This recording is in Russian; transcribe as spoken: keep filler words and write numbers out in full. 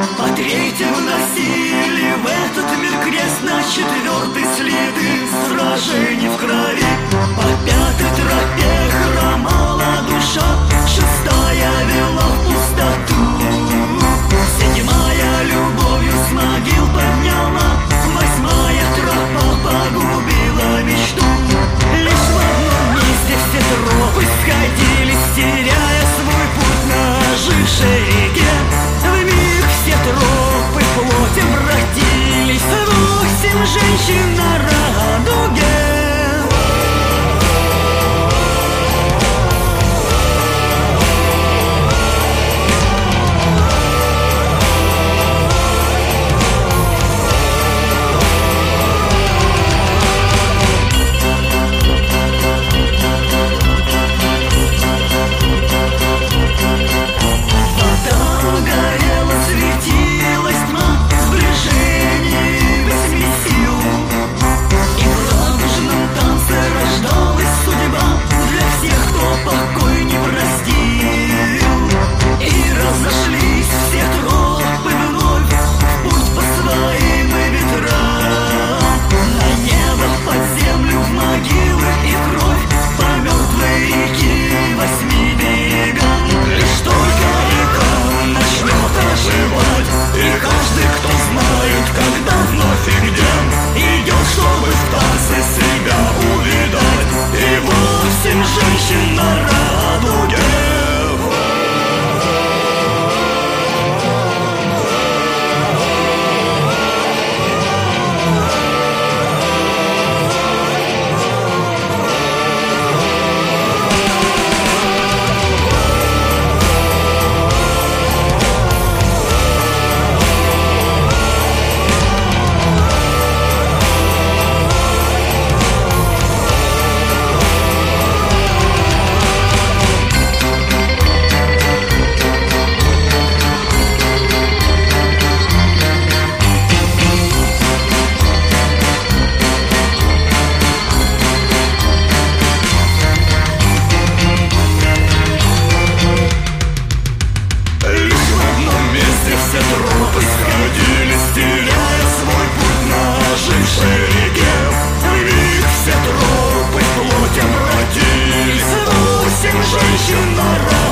По третьему носили в этот мир крест, на четвертый следы сражений в крови. По пятой тропе хромала душа, шестая вела в пустоту, седьмая любовью с могил подняла, восьмая тропа погубила мечту. Лишь в одном месте все тропы сходились, теряя свой путь на ожившей реке. В миг все тропы плоть обратились, восемь женщин на радуге. Женщин на радуге. Все тропы сходились, теряя свой путь на ожившей реке. В миг все тропы плоть обратились, восемь женщин на радуге.